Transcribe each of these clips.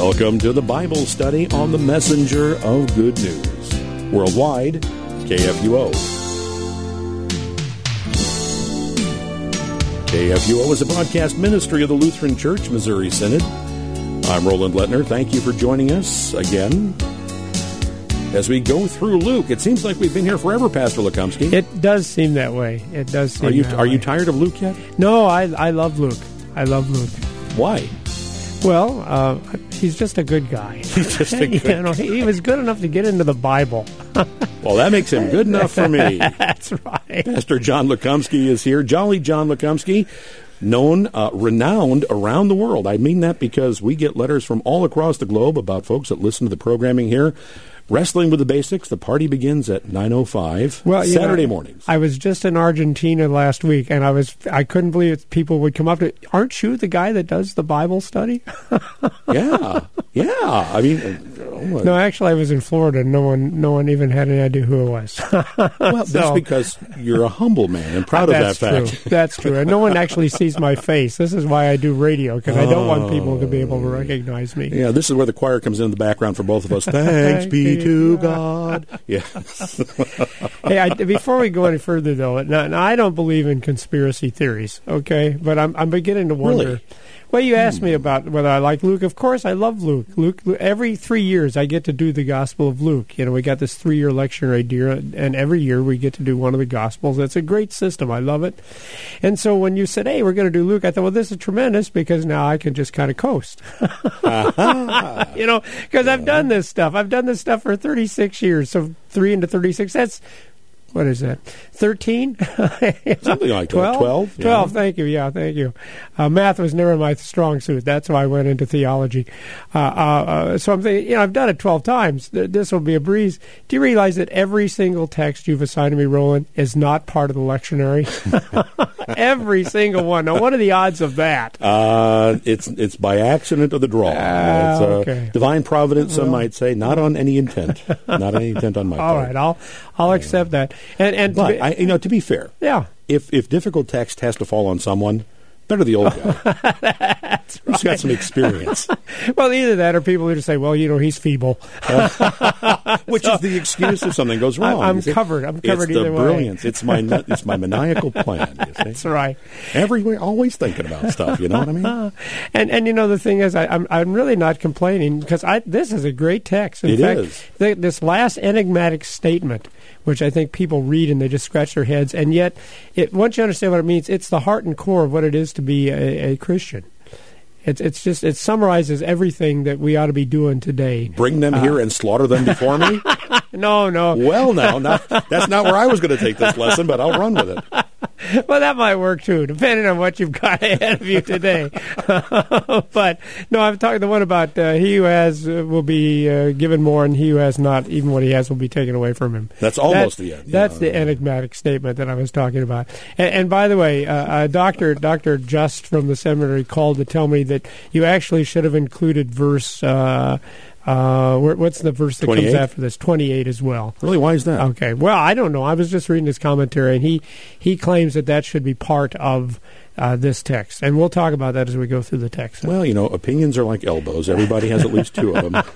Welcome to the Bible study on the Messenger of Good News. Worldwide, KFUO. KFUO is a broadcast ministry of the Lutheran Church, Missouri Synod. I'm Roland Lettner. Thank you for joining us again as we go through Luke. It seems like we've been here forever, Pastor Lukomsky. It does seem that way. It does seem Are you tired of Luke yet? No, I love Luke. I love Luke. Why? Well, he's just a good guy. He's just a good guy. He was good enough to get into the Bible. Well, that makes him good enough for me. That's right. Pastor John Lukomsky is here. Jolly John Lukomsky, renowned around the world. I mean that because we get letters from all across the globe about folks that listen to the programming here. Wrestling with the Basics, the party begins at 9:05 Saturday mornings. I was just in Argentina last week, and I couldn't believe it. People would come up to, aren't you the guy that does the Bible study? Yeah. I mean, no, actually, I was in Florida. And no one even had any idea who it was. Well, that's because you're a humble man and proud of that fact. True. That's true. And no one actually sees my face. This is why I do radio, because I don't want people to be able to recognize me. Yeah, this is where the choir comes in the background for both of us. Thanks be to God. Yeah. Hey, before we go any further, though, now I don't believe in conspiracy theories, okay? But I'm beginning to wonder. Really? Well, you asked me about whether I like Luke. Of course, I love Luke. Luke. Every 3 years, I get to do the Gospel of Luke. You know, we got this 3-year lectionary deal, and every year we get to do one of the Gospels. It's a great system. I love it. And so when you said, hey, we're going to do Luke, I thought, well, this is tremendous because now I can just kind of coast. You know, because I've done this stuff. I've done this stuff for 36 years. So 3 into 36, that's... What is that? 13? Something like 12? 12. 12, thank you. Yeah, thank you. Math was never my strong suit. That's why I went into theology. So I'm thinking, I've done it 12 times. This will be a breeze. Do you realize that every single text you've assigned to me, Roland, is not part of the lectionary? Every single one. Now, what are the odds of that? It's by accident of the draw. It's okay. Divine providence, some might say, not on any intent. Not on any intent on my part. All right, I'll accept that. But to be fair, yeah. If difficult text has to fall on someone, better the old guy. That's right. Who's got some experience. Well, either that or people who just say, well, he's feeble. Which is the excuse if something goes wrong. I'm covered. I'm covered either way. It's the way. brilliance. It's my maniacal plan. You see? That's right. Everywhere, always thinking about stuff. You know what I mean? And the thing is, I'm really not complaining because this is a great text. In fact, this last enigmatic statement, which I think people read and they just scratch their heads, and yet, once you understand what it means, it's the heart and core of what it is to be a Christian. It summarizes everything that we ought to be doing today. Bring them here and slaughter them before me? No. Well, that's not where I was going to take this lesson, but I'll run with it. Well, that might work too, depending on what you've got ahead of you today. But no, I'm talking the one about he who has will be given more, and he who has not, even what he has, will be taken away from him. That's almost the end. That's the enigmatic statement that I was talking about. And by the way, Dr. Just from the seminary called to tell me that you actually should have included verse. What's the verse that 28? comes after this? 28 as well. Really? Why is that? Okay. Well, I don't know. I was just reading his commentary, and he claims that should be part of this text. And we'll talk about that as we go through the text. Well, opinions are like elbows. Everybody has at least two of them.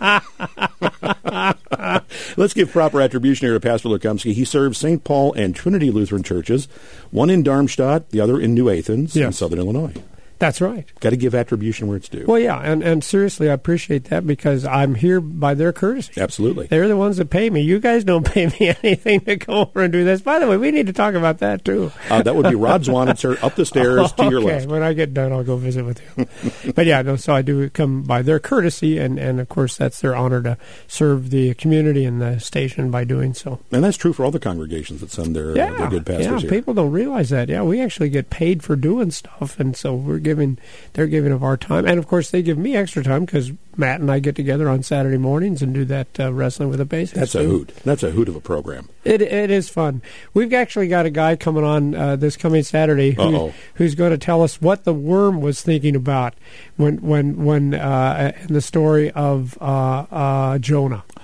Let's give proper attribution here to Pastor Lukomsky. He serves St. Paul and Trinity Lutheran churches, one in Darmstadt, the other in New Athens in southern Illinois. That's right. Got to give attribution where it's due. Well, yeah, and seriously, I appreciate that because I'm here by their courtesy. Absolutely. They're the ones that pay me. You guys don't pay me anything to go over and do this. By the way, we need to talk about that, too. That would be Rod Zwanitzer up the stairs to your left. Okay, when I get done, I'll go visit with you. But yeah, so I do come by their courtesy, and of course, that's their honor to serve the community and the station by doing so. And that's true for all the congregations that send their good pastors here. Yeah, people don't realize that. Yeah, we actually get paid for doing stuff, and so they're giving of our time. And, of course, they give me extra time because Matt and I get together on Saturday mornings and do that Wrestling with the Basics. That's a hoot. That's a hoot of a program. It is fun. We've actually got a guy coming on this coming Saturday who's going to tell us what the worm was thinking about when in the story of Jonah.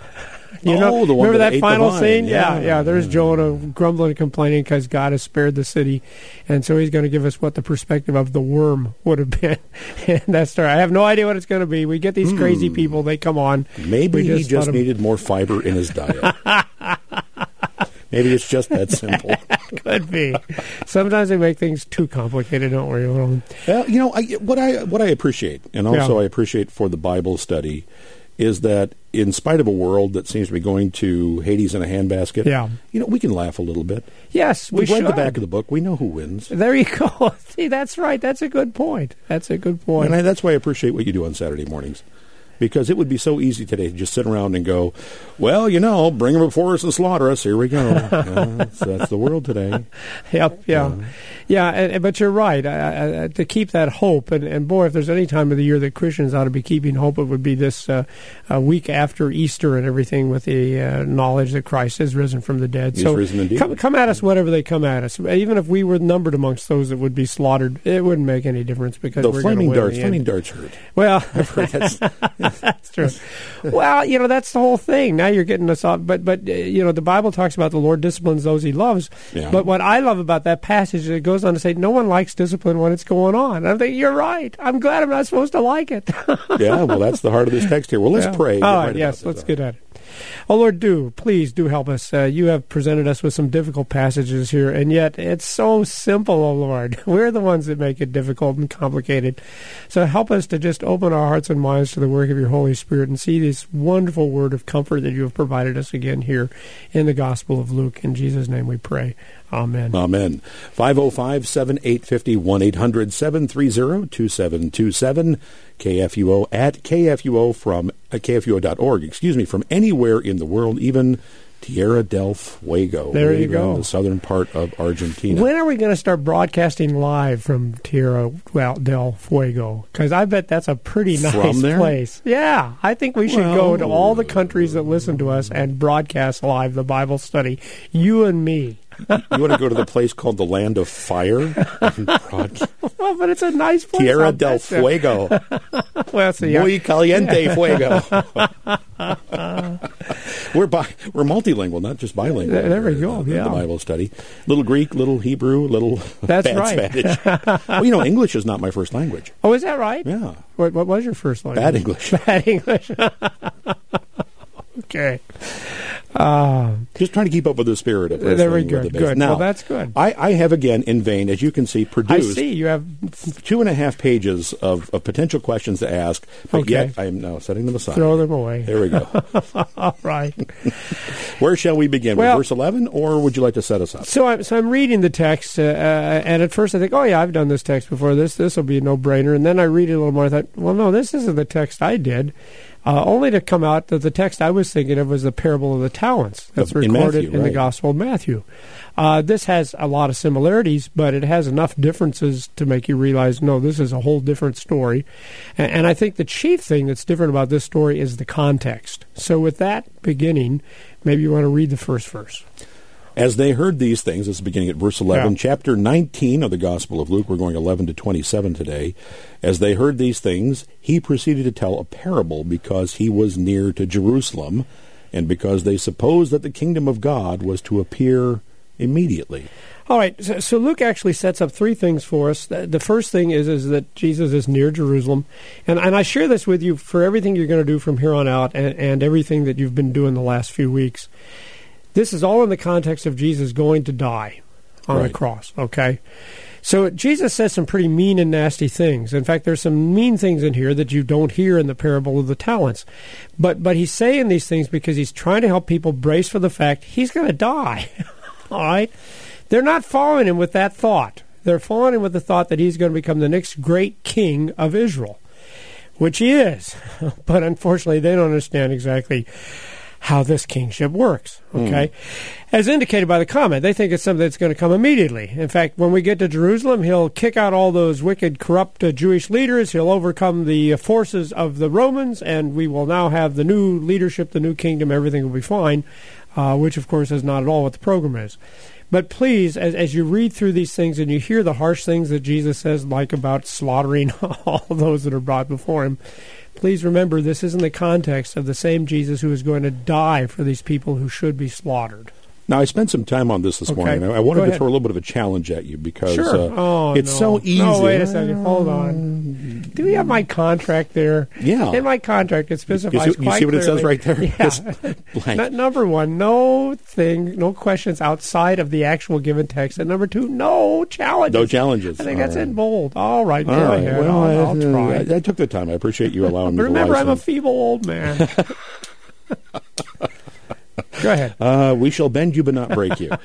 You know, the one remember that that ate the final vine. scene? Yeah. There's Jonah grumbling and complaining because God has spared the city, and so he's going to give us what the perspective of the worm would have been in that story. I have no idea what it's going to be. We get these crazy people; they come on. Maybe he just needed more fiber in his diet. Maybe it's just that simple. Could be. Sometimes they make things too complicated, don't we? Well, you know, what I appreciate, and also I appreciate for the Bible study, is that in spite of a world that seems to be going to Hades in a handbasket, you know, we can laugh a little bit. Yes, we We've read should. the back of the book. We know who wins. There you go. See, that's right. That's a good point. And that's why I appreciate what you do on Saturday mornings. Because it would be so easy today to just sit around and go, well, you know, bring them before us and slaughter us. Here we go. That's the world today. Yep, but you're right. To keep that hope, and boy, if there's any time of the year that Christians ought to be keeping hope, it would be this week after Easter and everything, with the knowledge that Christ is risen from the dead. He's risen indeed. Come at us whatever they come at us. Even if we were numbered amongst those that would be slaughtered, it wouldn't make any difference because we're going to win. Flaming darts hurt. Well, that's true. Well, you know, that's the whole thing. Now you're getting us off. But you know, the Bible talks about the Lord disciplines those he loves. Yeah. But what I love about that passage is it goes on to say no one likes discipline when it's going on. And I'm thinking, you're right. I'm glad I'm not supposed to like it. Yeah, well, that's the heart of this text here. Well, let's pray. Yes, let's get at it. Oh, Lord, please do help us. You have presented us with some difficult passages here, and yet it's so simple, oh Lord. We're the ones that make it difficult and complicated. So help us to just open our hearts and minds to the work of your Holy Spirit and see this wonderful word of comfort that you have provided us again here in the Gospel of Luke. In Jesus' name we pray. Amen. Amen. 505-7850, 1-800-730-2727, KFUO at KFUO from KFUO.org, from anywhere in the world, even Tierra del Fuego. There you go. The southern part of Argentina. When are we going to start broadcasting live from Tierra del Fuego? Because I bet that's a pretty nice place. Yeah, I think we should go to all the countries that listen to us and broadcast live the Bible study. You and me. You want to go to the place called the Land of Fire? Well, but it's a nice place. Tierra del Fuego. Well, so Muy caliente fuego. We're multilingual, not just bilingual. There we go. The Bible study. Little Greek, little Hebrew, little That's bad right. Spanish. Well, you know, English is not my first language. Oh, is that right? Yeah. What was your first language? Bad English. Bad English. Okay. Just trying to keep up with the spirit of there we go. Good. Now, well, that's good. I have again, in vain, as you can see, produced. I see you have 2.5 pages of potential questions to ask, but yet I am now setting them aside. Throw them away. There we go. All right. Where shall we begin? With verse 11, or would you like to set us up? So I'm reading the text, and at first I think, oh yeah, I've done this text before. This will be a no-brainer. And then I read it a little more. I thought, well, no, this isn't the text I did. Only to come out that the text I was thinking of was the parable of the talents that's recorded in the Gospel of Matthew. This has a lot of similarities, but it has enough differences to make you realize, no, this is a whole different story. And I think the chief thing that's different about this story is the context. So with that beginning, maybe you want to read the first verse. As they heard these things, this is beginning at verse 11, chapter 19 of the Gospel of Luke, we're going 11 to 27 today. As they heard these things, he proceeded to tell a parable because he was near to Jerusalem and because they supposed that the kingdom of God was to appear immediately. All right, so Luke actually sets up three things for us. The first thing is that Jesus is near Jerusalem, and I share this with you for everything you're going to do from here on out and everything that you've been doing the last few weeks. This is all in the context of Jesus going to die on the cross, okay? So Jesus says some pretty mean and nasty things. In fact, there's some mean things in here that you don't hear in the parable of the talents. But he's saying these things because he's trying to help people brace for the fact he's going to die, all right? They're not following him with that thought. They're following him with the thought that he's going to become the next great king of Israel, which he is. But unfortunately, they don't understand exactly how this kingship works, okay? As indicated by the comment, they think it's something that's going to come immediately. In fact, when we get to Jerusalem, he'll kick out all those wicked, corrupt Jewish leaders. He'll overcome the forces of the Romans, and we will now have the new leadership, the new kingdom. Everything will be fine, which, of course, is not at all what the program is. But please, as you read through these things and you hear the harsh things that Jesus says, like about slaughtering all those that are brought before him, please remember this is in the context of the same Jesus who is going to die for these people who should be slaughtered. Now, I spent some time on this morning. I wanted to throw a little bit of a challenge at you because it's so easy. No, wait a second. Hold on. Do we have my contract there? Yeah. In my contract, it specifies you see what it says right there? Yeah. Number one, no questions outside of the actual given text. And number two, no challenges. No challenges. I think that's in bold. All right, go ahead. Well, I'll try. I took the time. I appreciate you allowing me to Remember, I'm a feeble old man. Go ahead. We shall bend you but not break you.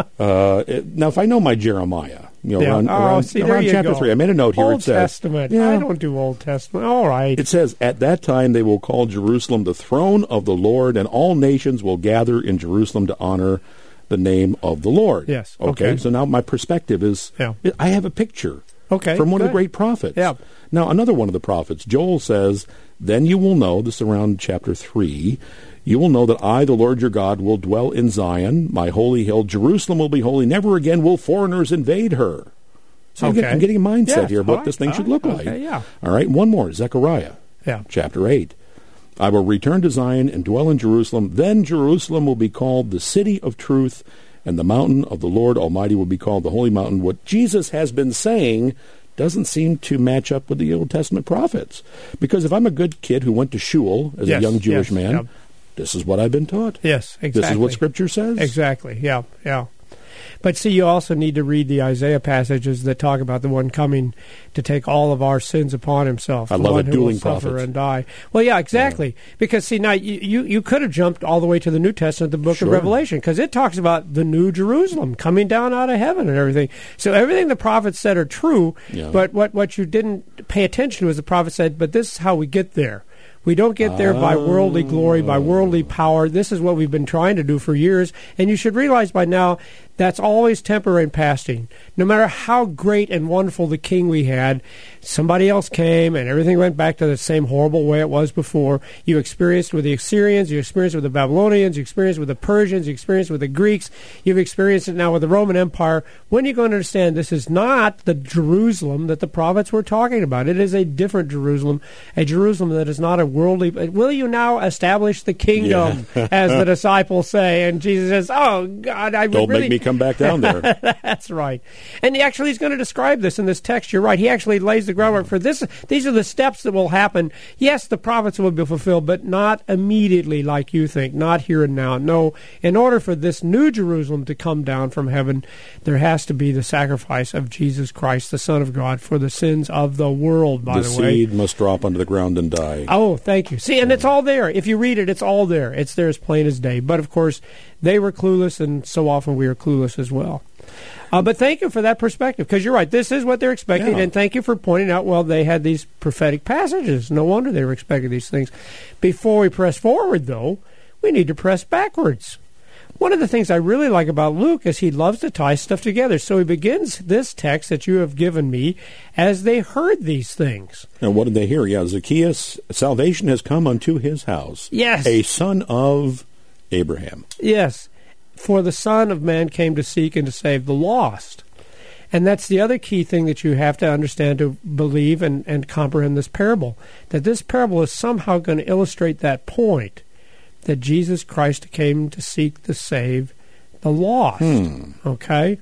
Now, if I know my Jeremiah, around chapter 3, I made a note here. Old Testament. I don't do Old Testament. All right. It says, "At that time they will call Jerusalem the throne of the Lord, and all nations will gather in Jerusalem to honor the name of the Lord." Yes. Okay. So now my perspective is, I have a picture from one of the great prophets. Yeah. Now, another one of the prophets, Joel, says, "Then you will know," this is around chapter 3, "you will know that I, the Lord your God, will dwell in Zion, my holy hill. Jerusalem will be holy. Never again will foreigners invade her." So I'm getting a mindset here of what this thing should look like. All right, one more, Zechariah, chapter 8. "I will return to Zion and dwell in Jerusalem. Then Jerusalem will be called the city of truth, and the mountain of the Lord Almighty will be called the holy mountain." What Jesus has been saying doesn't seem to match up with the Old Testament prophets. Because if I'm a good kid who went to shul as a young Jewish man, this is what I've been taught. Yes, exactly. This is what Scripture says. Exactly, yeah. But see, you also need to read the Isaiah passages that talk about the one coming to take all of our sins upon himself. I love it, dueling prophets. Suffer and die. Well, yeah, exactly. Yeah. Because, see, now you could have jumped all the way to the New Testament, the book of Revelation, because it talks about the New Jerusalem coming down out of heaven and everything. So everything the prophets said are true, but what you didn't pay attention to is the prophet said, but this is how we get there. We don't get there by worldly glory, by worldly power. This is what we've been trying to do for years. And you should realize by now that's always temporary and passing. No matter how great and wonderful the king we had, somebody else came and everything went back to the same horrible way it was before. You experienced with the Assyrians, you experienced with the Babylonians, you experienced with the Persians, you experienced with the Greeks, you've experienced it now with the Roman Empire. When are you going to understand this is not the Jerusalem that the prophets were talking about? It is a different Jerusalem, a Jerusalem that is not a worldly. Will you now establish the kingdom, as the disciples say? And Jesus says, "Oh God, I would don't make me come back down there." That's right. And actually, he's going to describe this in this text. You're right. He actually lays the groundwork for this. These are the steps that will happen. Yes, the prophets will be fulfilled, but not immediately like you think, not here and now. No, in order for this new Jerusalem to come down from heaven, there has to be the sacrifice of Jesus Christ, the Son of God, for the sins of the world, by the way. The seed must drop onto the ground and die. Oh, thank you. See, and it's all there. If you read it, it's all there. It's there as plain as day. But, of course, they were clueless, and so often we are clueless as well. But thank you for that perspective, because you're right. This is what they're expecting, and thank you for pointing out, well, they had these prophetic passages. No wonder they were expecting these things. Before we press forward, though, we need to press backwards. One of the things I really like about Luke is he loves to tie stuff together. So he begins this text that you have given me as they heard these things. And what did they hear? Yeah, Zacchaeus, salvation has come unto his house. Yes. A son of Abraham. Yes. For the Son of Man came to seek and to save the lost. And that's the other key thing that you have to understand to believe and comprehend this parable. That this parable is somehow going to illustrate that point, that Jesus Christ came to seek to save the lost. Okay?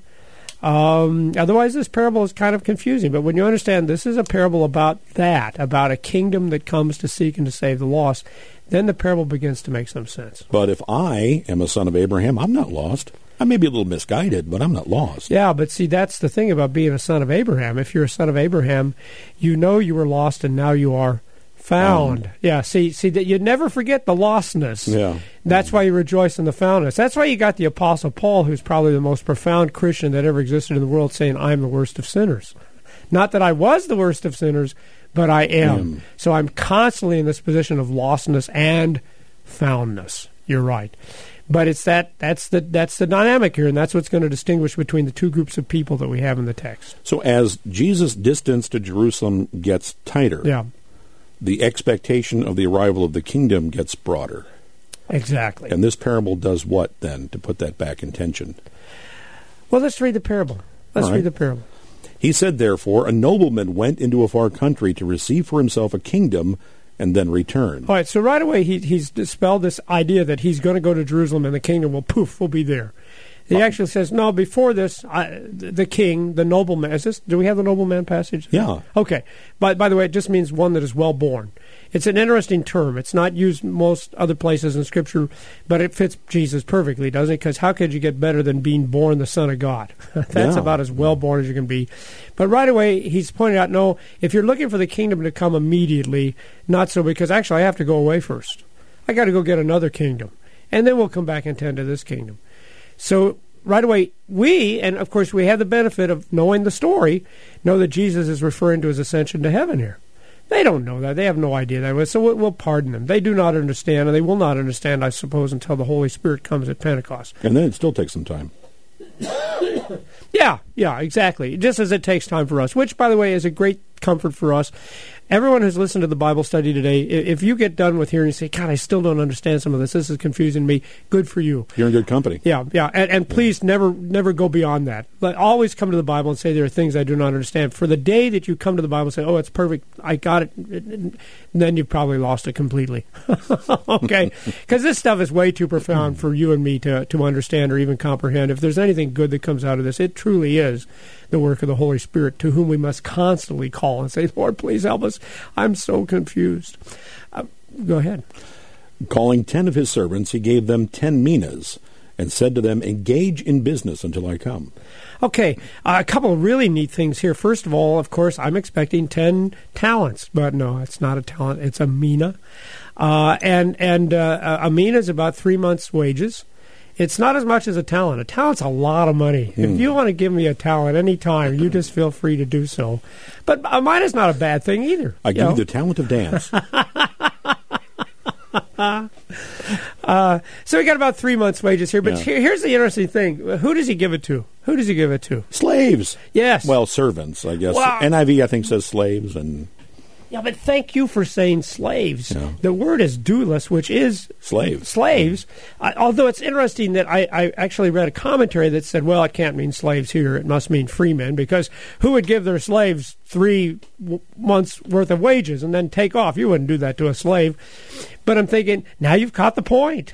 Otherwise, this parable is kind of confusing. But when you understand this is a parable about that, about a kingdom that comes to seek and to save the lost, then the parable begins to make some sense. But if I am a son of Abraham, I'm not lost. I may be a little misguided, but I'm not lost. Yeah, but see, that's the thing about being a son of Abraham. If you're a son of Abraham, you know you were lost and now you are found. Yeah, see that you never forget the lostness. Yeah. That's why you rejoice in the foundness. That's why you got the Apostle Paul, who's probably the most profound Christian that ever existed in the world, saying, "I'm the worst of sinners." Not that I was the worst of sinners, but I am. So I'm constantly in this position of lostness and foundness. You're right. But it's that's the dynamic here, and that's what's going to distinguish between the two groups of people that we have in the text. So as Jesus' distance to Jerusalem gets tighter, the expectation of the arrival of the kingdom gets broader. Exactly. And this parable does what, then, to put that back in tension? Well, let's read the parable. Read the parable. He said, therefore, a nobleman went into a far country to receive for himself a kingdom and then return. All right, so right away he's dispelled this idea that he's going to go to Jerusalem and the kingdom will be there. He actually says, no, before this, the king, the nobleman, do we have the nobleman passage? Yeah. Okay. By the way, it just means one that is well born. It's an interesting term. It's not used most other places in Scripture, but it fits Jesus perfectly, doesn't it? Because how could you get better than being born the Son of God? That's about as well born as you can be. But right away, he's pointing out, no, if you're looking for the kingdom to come immediately, not so, because actually I have to go away first. I got to go get another kingdom. And then we'll come back and tend to this kingdom. So right away, and of course we have the benefit of knowing the story, know that Jesus is referring to his ascension to heaven here. They don't know that. They have no idea that. So we'll pardon them. They do not understand, and they will not understand, I suppose, until the Holy Spirit comes at Pentecost. And then it still takes some time. Yeah, exactly. Just as it takes time for us, which, by the way, is a great comfort for us. Everyone who's listened to the Bible study today, if you get done with hearing and say, God, I still don't understand some of this. This is confusing me. Good for you. You're in good company. Yeah. And please never go beyond that. But always come to the Bible and say there are things I do not understand. For the day that you come to the Bible and say, oh, it's perfect, I got it, then you've probably lost it completely. Okay? Because this stuff is way too profound for you and me to understand or even comprehend. If there's anything good that comes out of this, it truly is the work of the Holy Spirit, to whom we must constantly call and say, Lord, please help us. I'm so confused. Go ahead. Calling 10 of his servants, he gave them 10 minas and said to them, engage in business until I come. Okay, a couple of really neat things here. First of all, of course, I'm expecting 10 talents, but no, it's not a talent. It's a mina. And a mina is about 3 months' wages. It's not as much as a talent. A talent's a lot of money. If you want to give me a talent any time, you just feel free to do so. But a mina is not a bad thing either. I give you the talent of dance. So we got about 3 months' wages here. But here's the interesting thing. Who does he give it to? Who does he give it to? Slaves. Yes. Well, servants, I guess. Well, NIV, I think, says slaves. And yeah, but thank you for saying slaves. Yeah. The word is doulos, which is slaves. Although it's interesting that I actually read a commentary that said, well, it can't mean slaves here. It must mean freemen, because who would give their slaves 3 months' worth of wages and then take off? You wouldn't do that to a slave. But I'm thinking, now you've caught the point.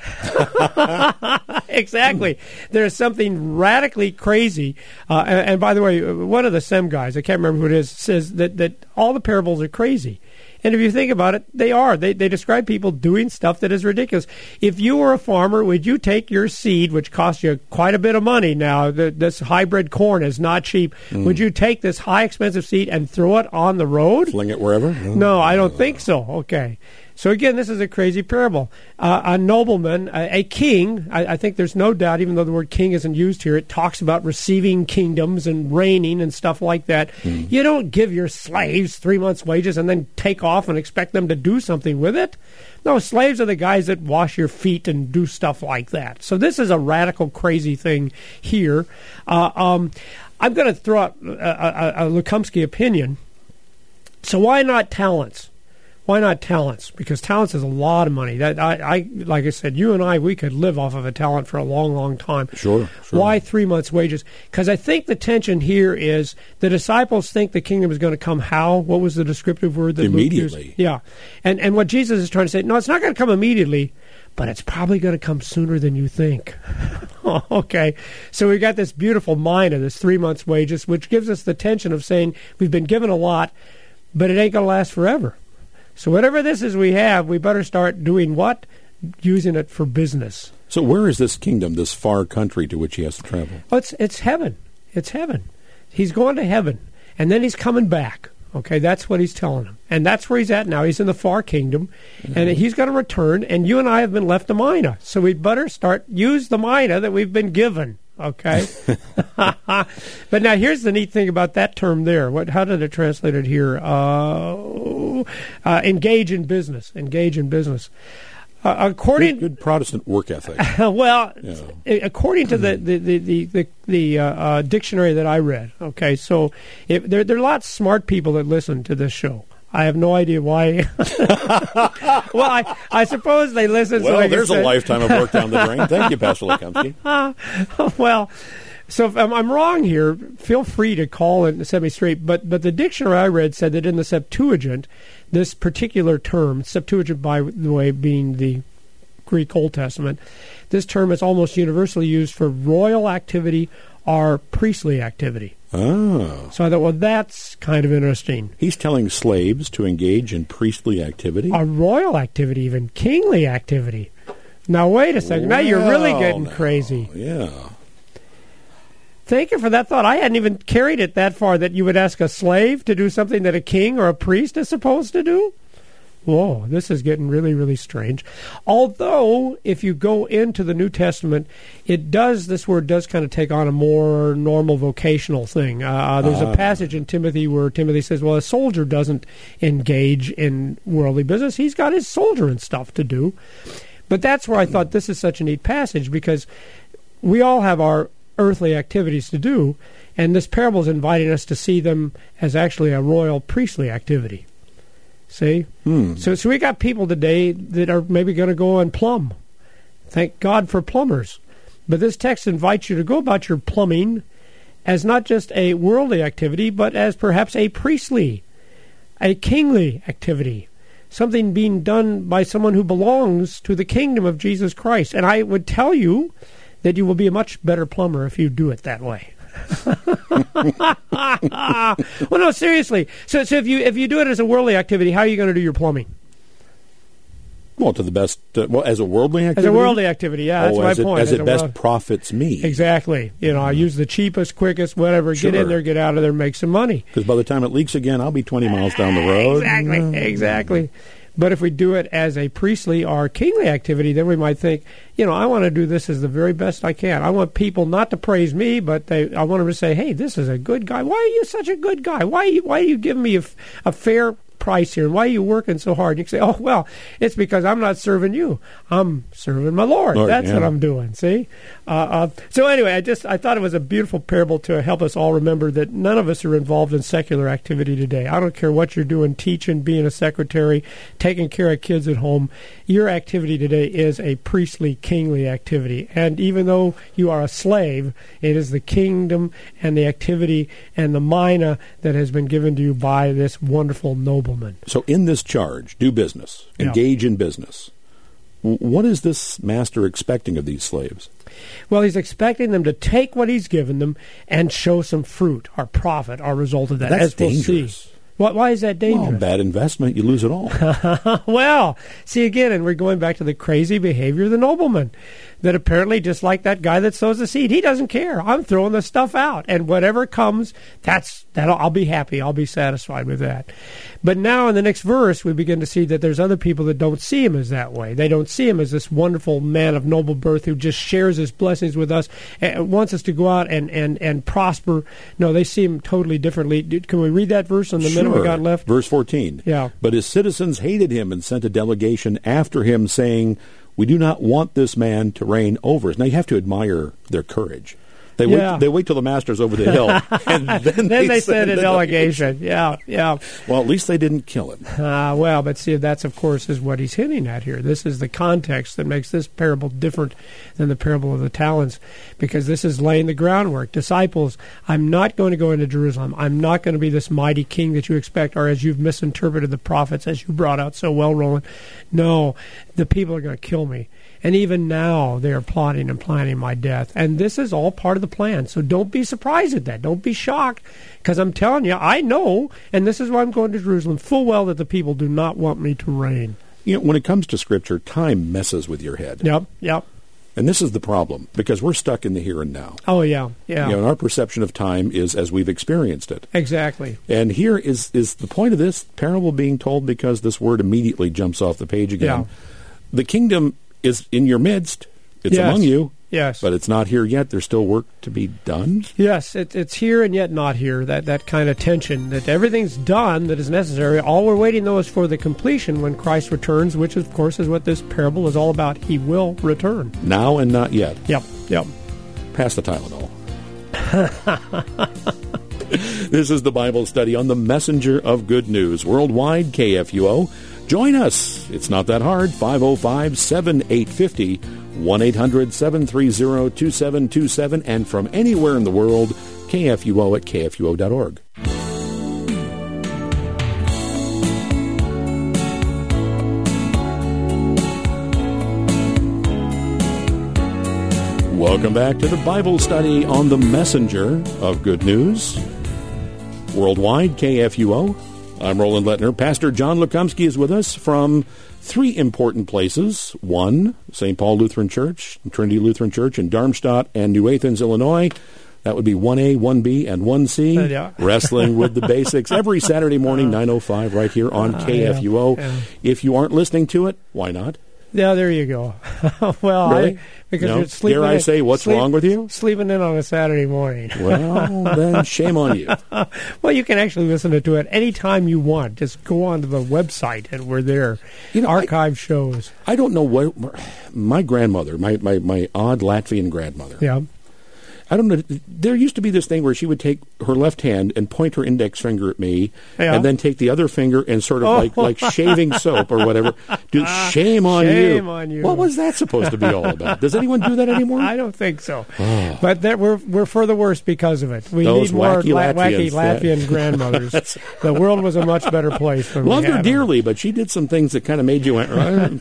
Exactly. There's something radically crazy. And by the way, one of the SEM guys, I can't remember who it is, says that all the parables are crazy. And if you think about it, they are. They describe people doing stuff that is ridiculous. If you were a farmer, would you take your seed, which costs you quite a bit of money now, this hybrid corn is not cheap, would you take this high expensive seed and throw it on the road? Fling it wherever? No, I don't think so. Okay. So again, this is a crazy parable. A nobleman, a king, I think there's no doubt, even though the word king isn't used here, it talks about receiving kingdoms and reigning and stuff like that. You don't give your slaves 3 months' wages and then take off and expect them to do something with it. No, slaves are the guys that wash your feet and do stuff like that. So this is a radical, crazy thing here. I'm going to throw out a Lukomsky opinion. So why not talents? Why not talents? Because talents is a lot of money. That I like I said, you and I, we could live off of a talent for a long, long time. Sure. Why 3 months' wages? Because I think the tension here is the disciples think the kingdom is going to come how? What was the descriptive word that immediately? Luke used? Yeah. And what Jesus is trying to say, no, it's not going to come immediately, but it's probably going to come sooner than you think. Okay. So we've got this beautiful mina, this 3 months' wages, which gives us the tension of saying we've been given a lot, but it ain't going to last forever. So whatever this is we have, we better start doing what? Using it for business. So where is this kingdom, this far country to which he has to travel? Oh, it's heaven. It's heaven. He's going to heaven, and then he's coming back. Okay, that's what he's telling them. And that's where he's at now. He's in the far kingdom, and he's going to return, and you and I have been left a mina. So we'd better use the mina that we've been given. Okay. But now here's the neat thing about that term there. How did it translate it here? Engage in business. Engage in business. According good Protestant work ethic. Well, according to the dictionary that I read. Okay, so there are lots of smart people that listen to this show. I have no idea why. Well, I suppose they listen. Well, there's a lifetime of work down the drain. Thank you, Pastor Lukomsky. Well, So if I'm wrong here, feel free to call and set me straight. But the dictionary I read said that in the Septuagint, this particular term, Septuagint, by the way, being the Greek Old Testament, this term is almost universally used for royal activity or priestly activity. Oh. So I thought, well, that's kind of interesting. He's telling slaves to engage in priestly activity? A royal activity, even kingly activity. Now, wait a second. Now you're really getting crazy. Yeah. Thank you for that thought. I hadn't even carried it that far that you would ask a slave to do something that a king or a priest is supposed to do. Whoa, this is getting really, really strange. Although, if you go into the New Testament, this word does kind of take on a more normal vocational thing. There's a passage in Timothy where Timothy says, well, a soldier doesn't engage in worldly business. He's got his soldiering stuff to do. But that's where I thought this is such a neat passage, because we all have our earthly activities to do, and this parable is inviting us to see them as actually a royal priestly activity. See? So we got people today that are maybe going to go and plumb. Thank God for plumbers. But this text invites you to go about your plumbing as not just a worldly activity, but as perhaps a priestly, a kingly activity. Something being done by someone who belongs to the kingdom of Jesus Christ. And I would tell you that you will be a much better plumber if you do it that way. Well, no, seriously. So if you do it as a worldly activity, how are you going to do your plumbing? Well, to the best, as a worldly activity? As a worldly activity, yeah, that's my point. As it best profits me. Exactly. I use the cheapest, quickest, whatever, Sure. Get in there, get out of there, make some money. Because by the time it leaks again, I'll be 20 miles down the road. Exactly. But if we do it as a priestly or kingly activity, then we might think, I want to do this as the very best I can. I want people not to praise me, but I want them to say, hey, this is a good guy. Why are you such a good guy? Why are you giving me a fair price here? And why are you working so hard? And you can say, oh, well, it's because I'm not serving you. I'm serving my Lord. That's what I'm doing, see? So anyway, I thought it was a beautiful parable to help us all remember that none of us are involved in secular activity today. I don't care what you're doing, teaching, being a secretary, taking care of kids at home. Your activity today is a priestly, kingly activity. And even though you are a slave, it is the kingdom and the activity and the mina that has been given to you by this wonderful nobleman. So in this charge, do business, engage in business. What is this master expecting of these slaves? Well, he's expecting them to take what he's given them and show some fruit or profit or result of that. That's as dangerous. We'll see. Why is that dangerous? Well, bad investment, you lose it all. Well, see again, and we're going back to the crazy behavior of the nobleman, that apparently, just like that guy that sows the seed, he doesn't care. I'm throwing the stuff out, and whatever comes, I'll be happy. I'll be satisfied with that. But now in the next verse, we begin to see that there's other people that don't see him as that way. They don't see him as this wonderful man of noble birth who just shares his blessings with us and wants us to go out and prosper. No, they see him totally differently. Can we read that verse in the minute we got left? Verse 14. Yeah. But his citizens hated him and sent a delegation after him, saying, we do not want this man to reign over us. Now, you have to admire their courage. They wait till the master's over the hill, and then they send a delegation. Yeah. Well, at least they didn't kill him. Well, but see, that's, of course, is what he's hinting at here. This is the context that makes this parable different than the parable of the talents, because this is laying the groundwork. Disciples, I'm not going to go into Jerusalem. I'm not going to be this mighty king that you expect, or as you've misinterpreted the prophets, as you brought out so well, Roland. No, the people are going to kill me. And even now, they are plotting and planning my death. And this is all part of the plan. So don't be surprised at that. Don't be shocked. Because I'm telling you, I know, and this is why I'm going to Jerusalem, full well that the people do not want me to reign. When it comes to Scripture, time messes with your head. Yep. And this is the problem, because we're stuck in the here and now. Oh, yeah. And our perception of time is as we've experienced it. Exactly. And here is the point of this parable being told, because this word immediately jumps off the page again. Yeah. The kingdom is in your midst. It's among you. Yes. But it's not here yet. There's still work to be done. Yes, it's here and yet not here. That kind of tension, that everything's done that is necessary. All we're waiting, though, is for the completion when Christ returns, which, of course, is what this parable is all about. He will return. Now and not yet. Yep. Pass the Tylenol. This is the Bible study on the Messenger of Good News, Worldwide, KFUO. Join us. It's not that hard. 505-7850, 1-800-730-2727, and from anywhere in the world, KFUO at KFUO.org. Welcome back to the Bible study on the messenger of good news. Worldwide, KFUO. I'm Roland Lettner. Pastor John Lukomsky is with us from three important places. One, St. Paul Lutheran Church, Trinity Lutheran Church in Darmstadt and New Athens, Illinois. That would be 1A, 1B, and 1C. Yeah. Wrestling with the Basics every Saturday morning, 9:05, right here on KFUO. Yeah. If you aren't listening to it, why not? Yeah, there you go. Well, Really? because No? you're sleeping. Dare I say, what's wrong with you? Sleeping in on a Saturday morning. Well, then shame on you. Well, you can actually listen to it anytime you want. Just go on to the website, and we're there. Archive shows. I don't know what my grandmother, my odd Latvian grandmother. Yeah. I don't know. There used to be this thing where she would take her left hand and point her index finger at me, Yeah. and then take the other finger and sort of like shaving soap or whatever. Shame on you. Shame on you. What was that supposed to be all about? Does anyone do that anymore? I don't think so. But we're for the worse because of it. We Those need more wacky wacky Latvians. Latvian grandmothers. The world was a much better place when Loved we her had dearly, but she did some things that kind of made you went,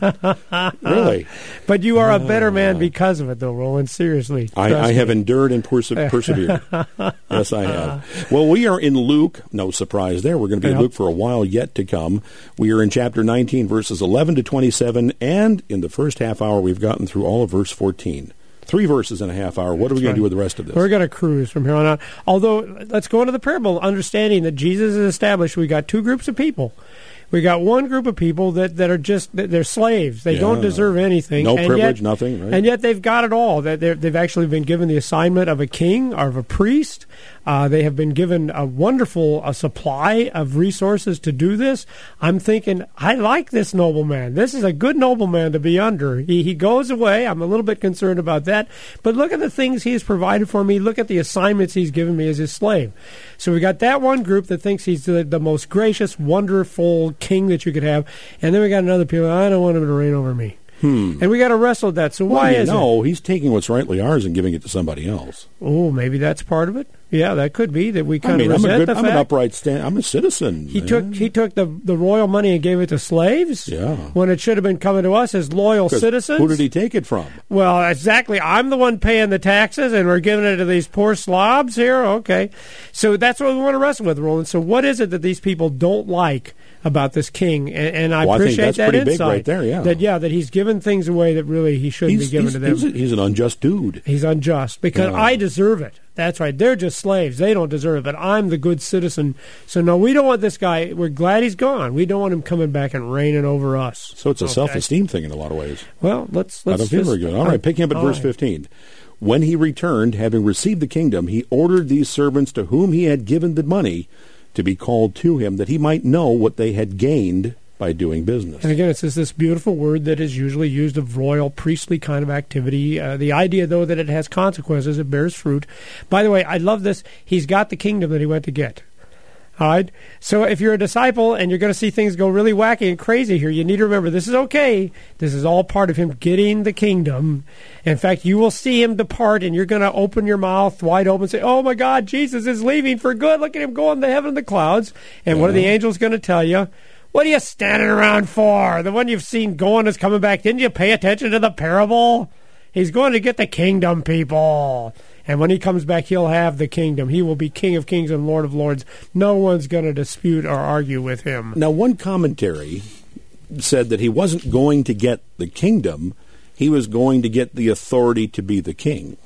really? them. But you are a better man because of it, though, Roland. Seriously. I have me. endured and persevered. Yes, I have. Well, we are in Luke. No surprise there. We're going to be in Luke for a while yet to come. We are in chapter 19, verses 11 to 27, and in the first half hour, we've gotten through all of verse 14. 3 verses in a half hour. What are we going to do with the rest of this? We're going to cruise from here on out. Although, let's go into the parable, understanding that Jesus has established we got two groups of people. We got one group of people that are just, they're slaves. They don't deserve anything. No and privilege, yet, nothing, right? And yet they've got it all. They've actually been given the assignment of a king or of a priest. They have been given a wonderful supply of resources to do this. I'm thinking, I like this nobleman. This is a good nobleman to be under. He goes away. I'm a little bit concerned about that. But look at the things he has provided for me. Look at the assignments he's given me as his slave. So we got that one group that thinks he's the most gracious, wonderful king that you could have. And then we got another people, I don't want him to reign over me. And we got to wrestle with that. So why is it? No, he's taking what's rightly ours and giving it to somebody else. Oh, maybe that's part of it. Yeah, that could be that we kind of I'm resent the fact. I'm an upright I'm a citizen. He took the royal money and gave it to slaves. Yeah. When it should have been coming to us as loyal citizens. Who did he take it from? Well, exactly. I'm the one paying the taxes, and we're giving it to these poor slobs here. Okay, so that's what we want to wrestle with, Roland. So what is it that these people don't like about this king? And I appreciate I think that's that pretty insight. big right there. Yeah. That he's given things away that really he shouldn't be giving to them. He's an unjust dude. He's unjust because I deserve it. That's right. They're just slaves. They don't deserve it. I'm the good citizen. So, no, we don't want this guy. We're glad he's gone. We don't want him coming back and reigning over us. So it's a self-esteem thing in a lot of ways. Well, let's I don't feel very good. All right, picking up at verse 15. When he returned, having received the kingdom, he ordered these servants to whom he had given the money to be called to him, that he might know what they had gained by doing business. And again, it's this beautiful word that is usually used of royal, priestly kind of activity. The idea, though, that it has consequences, it bears fruit. By the way, I love this. He's got the kingdom that he went to get. All right? So if you're a disciple and you're going to see things go really wacky and crazy here, you need to remember this is okay. This is all part of him getting the kingdom. In fact, you will see him depart, and you're going to open your mouth wide open and say, oh, my God, Jesus is leaving for good. Look at him going to heaven in the clouds. And what are the angels going to tell you? What are you standing around for? The one you've seen going is coming back. Didn't you pay attention to the parable? He's going to get the kingdom, people. And when he comes back, he'll have the kingdom. He will be King of kings and Lord of lords. No one's going to dispute or argue with him. Now, one commentary said that he wasn't going to get the kingdom. He was going to get the authority to be the king.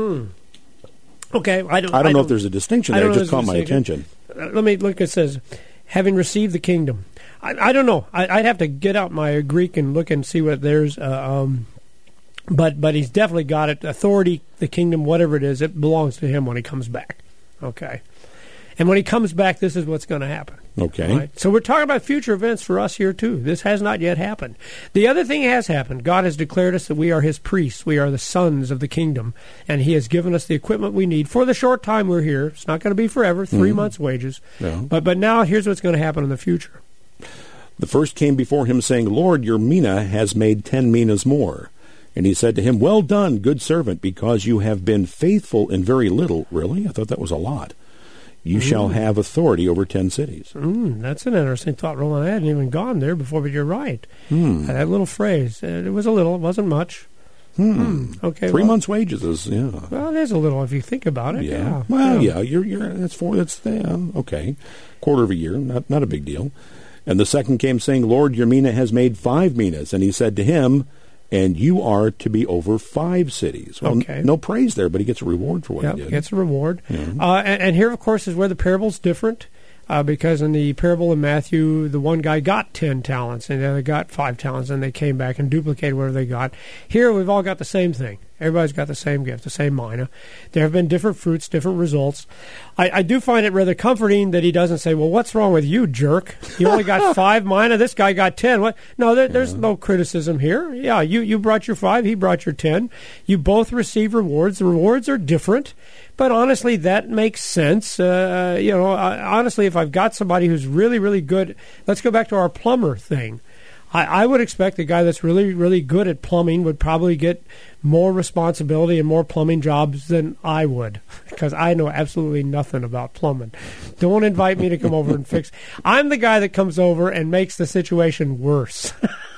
Okay. I don't know if there's a distinction there. It just caught my attention. Let me look. It says, having received the kingdom. I don't know. I'd have to get out my Greek and look and see what there's. But he's definitely got it. Authority, the kingdom, whatever it is, it belongs to him when he comes back. Okay. And when he comes back, this is what's going to happen. Okay. Right? So we're talking about future events for us here, too. This has not yet happened. The other thing has happened. God has declared us that we are his priests. We are the sons of the kingdom. And he has given us the equipment we need for the short time we're here. It's not going to be forever, 3 months' wages. Yeah. But now here's what's going to happen in the future. The first came before him, saying, Lord, your mina has made 10 minas more. And he said to him, Well done, good servant, because you have been faithful in very little. Really? I thought that was a lot. You shall have authority over 10 cities. That's an interesting thought, Roland. I hadn't even gone there before, but you're right. That little phrase, it was a little, it wasn't much. Okay. 3 months' wages is, Well, it is a little if you think about it. Yeah. Well, okay. Quarter of a year, not a big deal. And the second came, saying, Lord, your mina has made 5 minas. And he said to him, And you are to be over 5 cities. Well, okay. No praise there, but he gets a reward for what he did. He gets a reward. Yeah. And here, of course, is where the parable's different. Because in the parable in Matthew, the one guy got 10 talents, and the other got 5 talents, and they came back and duplicated whatever they got. Here, we've all got the same thing. Everybody's got the same gift, the same mina. There have been different fruits, different results. I do find it rather comforting that he doesn't say, well, what's wrong with you, jerk? You only got 5 mina, this guy got 10. What? No, there's no criticism here. Yeah, you brought your 5, he brought your 10. You both receive rewards. The rewards are different. But honestly, that makes sense. Honestly, if I've got somebody who's really, really good, let's go back to our plumber thing. I would expect a guy that's really, really good at plumbing would probably get more responsibility and more plumbing jobs than I would, because I know absolutely nothing about plumbing. Don't invite me to come over and fix. I'm the guy that comes over and makes the situation worse.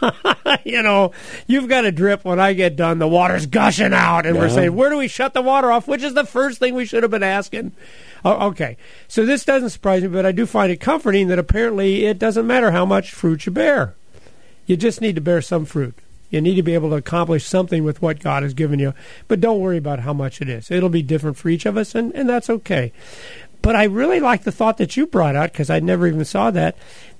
You've got a drip when I get done. The water's gushing out, and we're saying, where do we shut the water off? Which is the first thing we should have been asking. Okay, so this doesn't surprise me, but I do find it comforting that apparently it doesn't matter how much fruit you bear. You just need to bear some fruit. You need to be able to accomplish something with what God has given you, but don't worry about how much it is. It'll be different for each of us, and that's okay. But I really like the thought that you brought out, because I never even saw that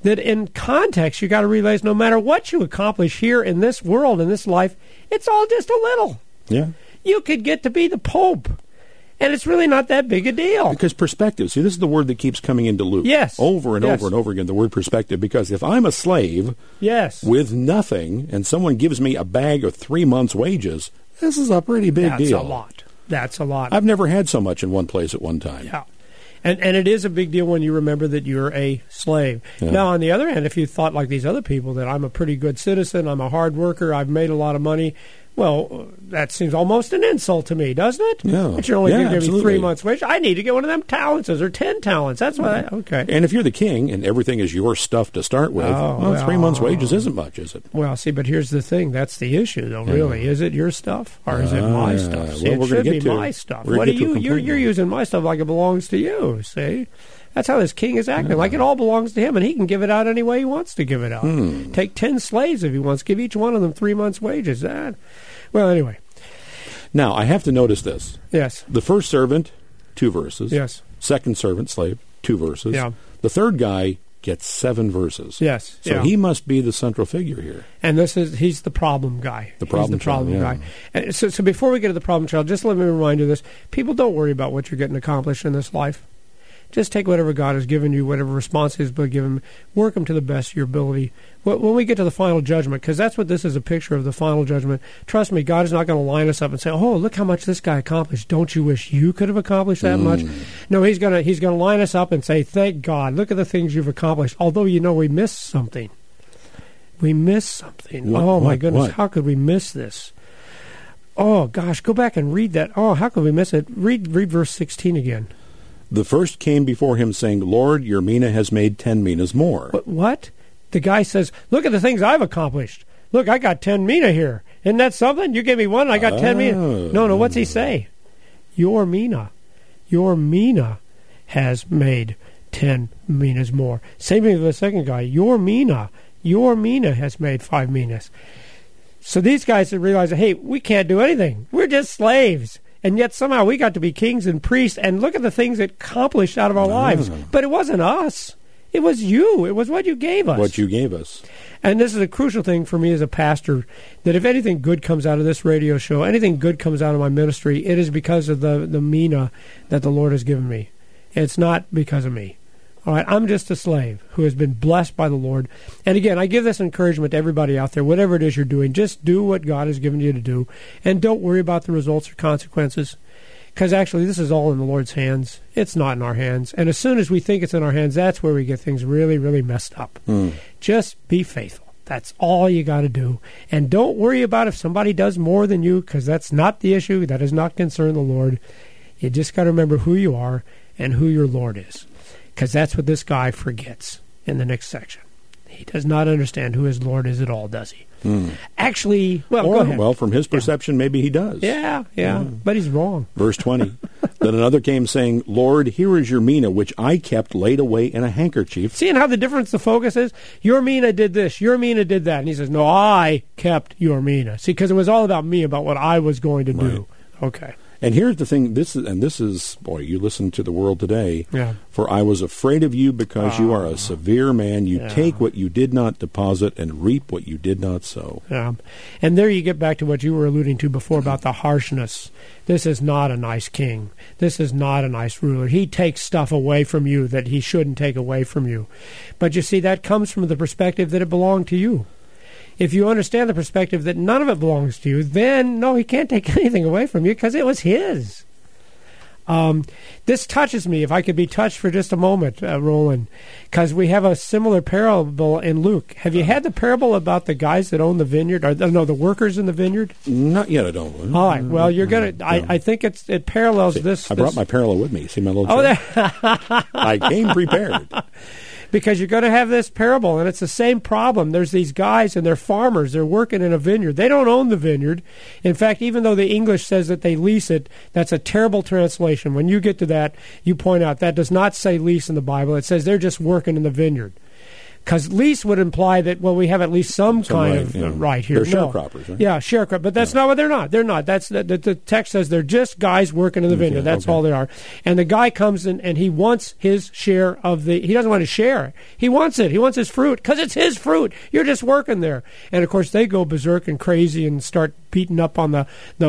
in context, you got to realize no matter what you accomplish here in this world, in this life, it's all just a little. Yeah. You could get to be the Pope, and it's really not that big a deal. Because perspective, see, this is the word that keeps coming into Luke. Yes. Over and over and over again, the word perspective. Because if I'm a slave with nothing, and someone gives me a bag of 3 months' wages, this is a pretty big deal. That's a lot. I've never had so much in one place at one time. Yeah. And it is a big deal when you remember that you're a slave. Yeah. Now, on the other hand, if you thought like these other people that I'm a pretty good citizen, I'm a hard worker, I've made a lot of money, well, that seems almost an insult to me, doesn't it? Yeah. That you're only going to give me 3 months' wage. I need to get one of them talents or 10 talents. That's what okay. And if you're the king and everything is your stuff to start with, 3 months' wages isn't much, is it? Well, see, but here's the thing. That's the issue, though, really. Is it your stuff or is it my stuff? See, it should be my stuff. What are you? You're using my stuff like it belongs to you, see? That's how this king is acting. Like it all belongs to him, and he can give it out any way he wants to give it out. Take 10 slaves if he wants. Give each one of them 3 months' wages. Well, anyway. Now, I have to notice this. Yes. The first servant, 2 verses. Yes. Second servant, slave, 2 verses. Yeah. The third guy gets 7 verses. Yes. So he must be the central figure here. And he's the problem guy. The problem guy. And so before we get to the problem child, just let me remind you this. People, don't worry about what you're getting accomplished in this life. Just take whatever God has given you, whatever responses He's given, work them to the best of your ability. When we get to the final judgment, because that's what this is a picture of, the final judgment, trust me, God is not going to line us up and say, oh, look how much this guy accomplished. Don't you wish you could have accomplished that much? No, He's going to line us up and say, thank God, look at the things you've accomplished, although we missed something. We missed something. My goodness, how could we miss this? Oh, gosh, go back and read that. Oh, how could we miss it? Read verse 16 again. The first came before him, saying, Lord, your mina has made 10 minas more. What? The guy says, look at the things I've accomplished. Look, I got 10 mina here. Isn't that something? You gave me 1, I got 10 mina. No, what's he say? Your mina has made 10 minas more. Same thing with the second guy. Your mina has made 5 minas. So these guys realize, hey, we can't do anything. We're just slaves. And yet somehow we got to be kings and priests, and look at the things it accomplished out of our lives. But it wasn't us. It was you. It was what you gave us. What you gave us. And this is a crucial thing for me as a pastor, that if anything good comes out of this radio show, anything good comes out of my ministry, it is because of the mina that the Lord has given me. It's not because of me. All right, I'm just a slave who has been blessed by the Lord. And again, I give this encouragement to everybody out there, whatever it is you're doing, just do what God has given you to do, and don't worry about the results or consequences. Because actually, this is all in the Lord's hands. It's not in our hands. And as soon as we think it's in our hands, that's where we get things really, really messed up. Just be faithful. That's all you got to do. And don't worry about if somebody does more than you, because that's not the issue. That does not concern the Lord. You just got to remember who you are and who your Lord is, because that's what this guy forgets in the next section. He does not understand who his Lord is at all, does he? Actually, go ahead. Well, from his perception, maybe he does. Yeah, but he's wrong. Verse 20. Then another came saying, Lord, here is your mina, which I kept laid away in a handkerchief. Seeing how the difference the focus is? Your mina did this, your mina did that. And he says, no, I kept your mina. See, because it was all about me, about what I was going to do. Okay. And here's the thing, this is, boy, you listen to the world today. Yeah. For I was afraid of you because you are a severe man. You take what you did not deposit and reap what you did not sow. Yeah. And there you get back to what you were alluding to before about the harshness. This is not a nice king. This is not a nice ruler. He takes stuff away from you that he shouldn't take away from you. But you see, that comes from the perspective that it belonged to you. If you understand the perspective that none of it belongs to you, then, no, he can't take anything away from you because it was his. This touches me, if I could be touched for just a moment, Roland, because we have a similar parable in Luke. Have you had the parable about the guys that own the vineyard, or no, the workers in the vineyard? Not yet, I don't. All right, well, you're going to, I think it parallels this. I brought my parallel with me. See my little I came prepared. Because you're going to have this parable, and it's the same problem. There's these guys, and they're farmers. They're working in a vineyard. They don't own the vineyard. In fact, even though the English says that they lease it, that's a terrible translation. When you get to that, you point out that does not say lease in the Bible. It says they're just working in the vineyard. Because lease would imply that, well, we have at least some kind of right here. They're sharecroppers, right? Yeah, sharecroppers. But that's not what they're not. They're not. That's the text says they're just guys working in the vineyard. That's all they are. And the guy comes in and he wants his share of the. He doesn't want to share. He wants it. He wants his fruit because it's his fruit. You're just working there. And of course they go berserk and crazy and start beating up on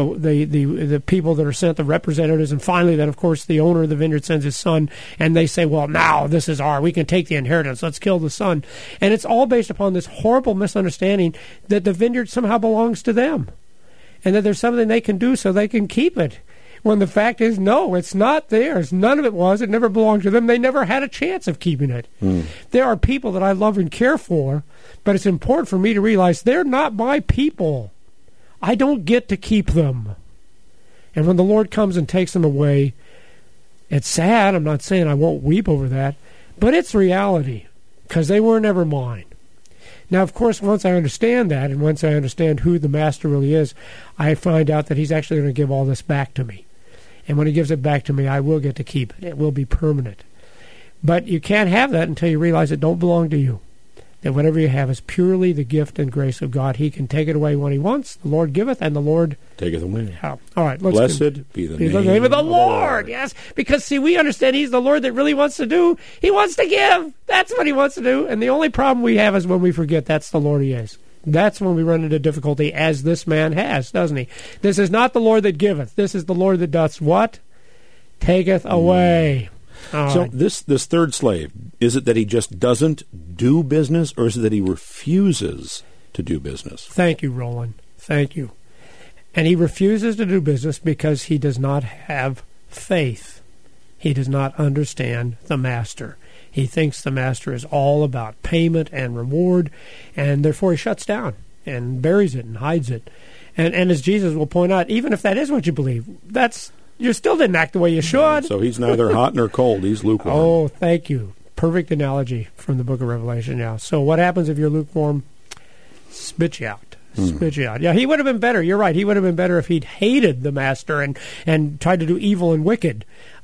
the people that are sent, the representatives. And finally, then of course the owner of the vineyard sends his son, and they say, well, now this is we can take the inheritance. Let's kill the son. And it's all based upon this horrible misunderstanding that the vineyard somehow belongs to them and that there's something they can do so they can keep it. When the fact is, no, it's not theirs. None of it was. It never belonged to them. They never had a chance of keeping it. There are people that I love and care for, but it's important for me to realize they're not my people. I don't get to keep them. And when the Lord comes and takes them away, it's sad. I'm not saying I won't weep over that, but it's reality. Because they were never mine. Now, of course, once I understand that, and once I understand who the master really is, I find out that he's actually going to give all this back to me. And when he gives it back to me, I will get to keep it. It will be permanent. But you can't have that until you realize it don't belong to you. That whatever you have is purely the gift and grace of God. He can take it away when he wants. The Lord giveth, and the Lord taketh away. All right, blessed be the name of the Lord. Yes, because see, we understand he's the Lord that really wants to do. He wants to give. That's what he wants to do. And the only problem we have is when we forget that's the Lord he is. That's when we run into difficulty, as this man has, doesn't he? This is not the Lord that giveth. This is the Lord that doth what? Taketh away. So this third slave, is it that he just doesn't do business, or is it that he refuses to do business? Thank you, Roland. Thank you. And he refuses to do business because he does not have faith. He does not understand the master. He thinks the master is all about payment and reward, and therefore he shuts down and buries it and hides it. And as Jesus will point out, even if that is what you believe, you still didn't act the way you should. So he's neither hot nor cold. He's lukewarm. Oh, thank you. Perfect analogy from the book of Revelation. Yeah. So what happens if you're lukewarm? Spit you out. Spit you out. Yeah, he would have been better. You're right. He would have been better if he'd hated the master and tried to do evil and wicked,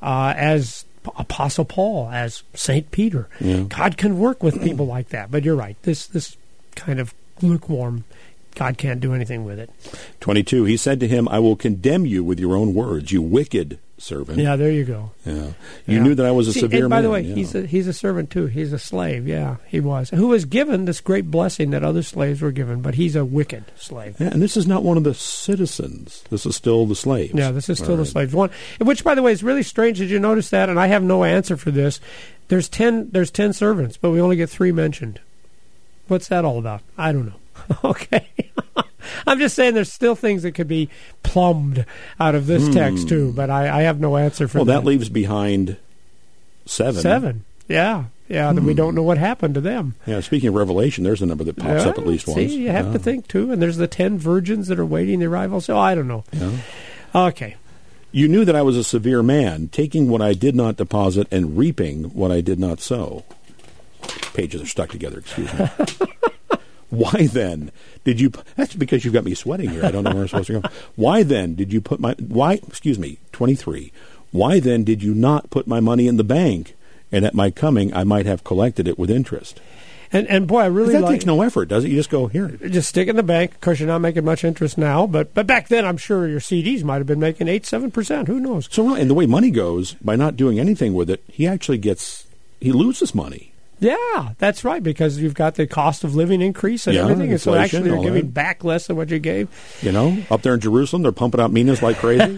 as Apostle Paul, as St. Peter. Yeah. God can work with people like that. But you're right. This kind of lukewarm, God can't do anything with it. 22, he said to him, I will condemn you with your own words, you wicked servant. Yeah, there you go. Yeah, You knew that I was a severe man. By the way, he's a servant too. He's a slave. Yeah, he was. Who was given this great blessing that other slaves were given, but he's a wicked slave. Yeah, and this is not one of the citizens. This is still the slaves. Yeah, this is still the slaves. One, which, by the way, is really strange. Did you notice that? And I have no answer for this. There's 10 servants, but we only get 3 mentioned. What's that all about? I don't know. Okay. I'm just saying there's still things that could be plumbed out of this text, too, but I have no answer for that. Well, that leaves behind 7. 7, yeah. Yeah, that we don't know what happened to them. Yeah, speaking of Revelation, there's a number that pops up at least once. See, you have to think, too. And there's the 10 virgins that are waiting the arrival. So I don't know. Yeah. Okay. You knew that I was a severe man, taking what I did not deposit and reaping what I did not sow. Pages are stuck together, excuse me. Why then did you... That's because you've got me sweating here. I don't know where I'm supposed to go. Why then did you put my... 23. Why then did you not put my money in the bank, and at my coming I might have collected it with interest? And boy, I really that takes no effort, does it? You just go, here. Just stick it in the bank. Of course, you're not making much interest now, but back then I'm sure your CDs might have been making 8-7%. Who knows? So really, and the way money goes, by not doing anything with it, he loses money. Yeah, that's right, because you've got the cost of living increase and everything, and so actually you're giving back less than what you gave. You know, up there in Jerusalem, they're pumping out minas like crazy.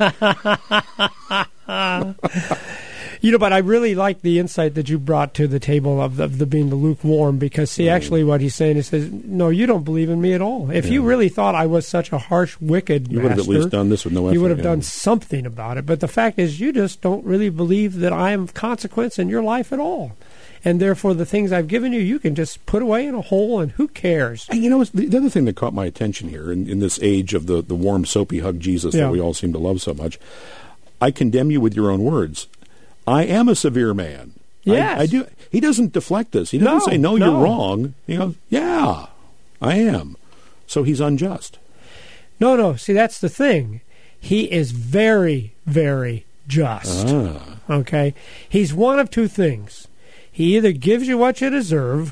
But I really like the insight that you brought to the table of the being the lukewarm, because, see, actually what he's saying is, no, you don't believe in me at all. If you really thought I was such a harsh, wicked you would have at least done this with no effort. You would have done something about it. But the fact is, you just don't really believe that I am of consequence in your life at all. And therefore, the things I've given you, you can just put away in a hole, and who cares? And the other thing that caught my attention here, in this age of the warm, soapy hug Jesus that we all seem to love so much, I condemn you with your own words. I am a severe man. Yes. I do. He doesn't deflect this. He doesn't say, no, you're wrong. He goes, yeah, I am. So he's unjust. No. See, that's the thing. He is very, very just. Okay? He's one of two things. He either gives you what you deserve,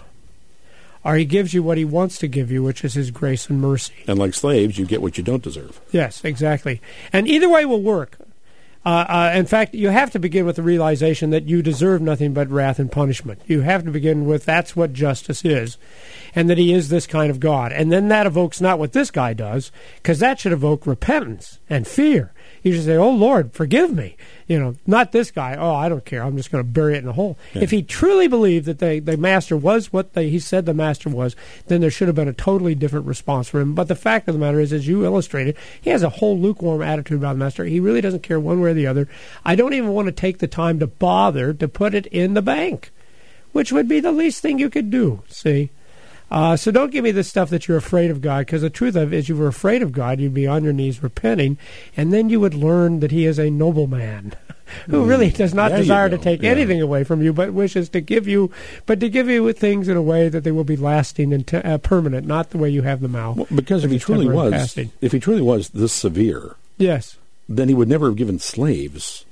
or he gives you what he wants to give you, which is his grace and mercy. And like slaves, you get what you don't deserve. Yes, exactly. And either way will work. In fact, you have to begin with the realization that you deserve nothing but wrath and punishment. You have to begin with that's what justice is, and that he is this kind of God. And then that evokes not what this guy does, because that should evoke repentance and fear. You should say, oh, Lord, forgive me. Not this guy. Oh, I don't care. I'm just going to bury it in a hole. Yeah. If he truly believed that the master was what he said the master was, then there should have been a totally different response for him. But the fact of the matter is, as you illustrated, he has a whole lukewarm attitude about the master. He really doesn't care one way or the other. I don't even want to take the time to bother to put it in the bank, which would be the least thing you could do, see? So don't give me this stuff that you're afraid of God, because the truth of it is, you were afraid of God, you'd be on your knees repenting, and then you would learn that he is a noble man who really does not desire to take anything away from you, but wishes to give you, things in a way that they will be lasting and permanent, not the way you have them now. Well, because if he truly was this severe, yes, then he would never have given slaves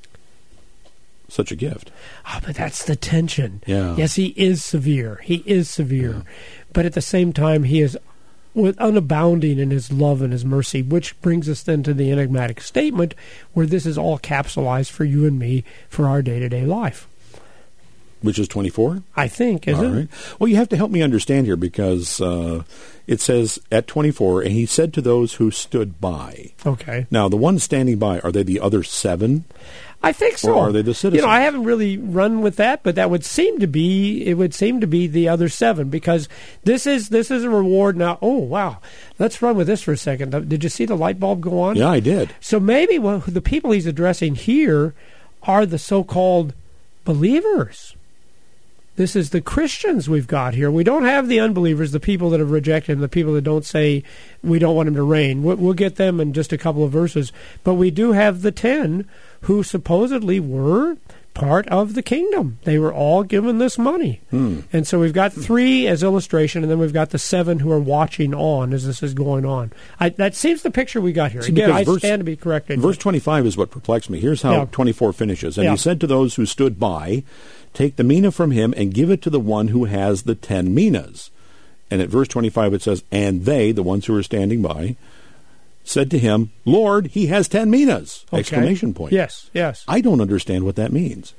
such a gift. But that's the tension. Yeah. Yes, he is severe. Yeah. But at the same time, he is unabounding in his love and his mercy, which brings us then to the enigmatic statement where this is all capsulized for you and me for our day-to-day life. Which is 24? I think, isn't it? Right. Well, you have to help me understand here, because it says at 24, and he said to those who stood by. Okay. Now, the ones standing by, are they the other 7? I think so. Or are they the citizens? I haven't really run with that, but that would seem to be the other 7, because this is a reward now. Oh, wow. Let's run with this for a second. Did you see the light bulb go on? Yeah, I did. So maybe the people he's addressing here are the so-called believers. This is the Christians we've got here. We don't have the unbelievers, the people that have rejected him, the people that don't say we don't want him to reign. We'll get them in just a couple of verses. But we do have the 10 who supposedly were part of the kingdom. They were all given this money. And so we've got 3 as illustration, and then we've got the 7 who are watching on as this is going on. That seems the picture we got here. Again, I stand to be corrected. Verse 25 is what perplexed me. Here's how 24 finishes. And he said to those who stood by, take the mina from him and give it to the one who has the 10 minas. And at verse 25 it says, and they, the ones who are standing by, said to him, Lord, he has 10 minas! Okay. Exclamation point. Yes. I don't understand what that means.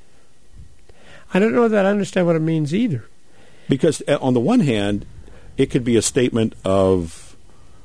I don't know that I understand what it means either. Because on the one hand, it could be a statement of,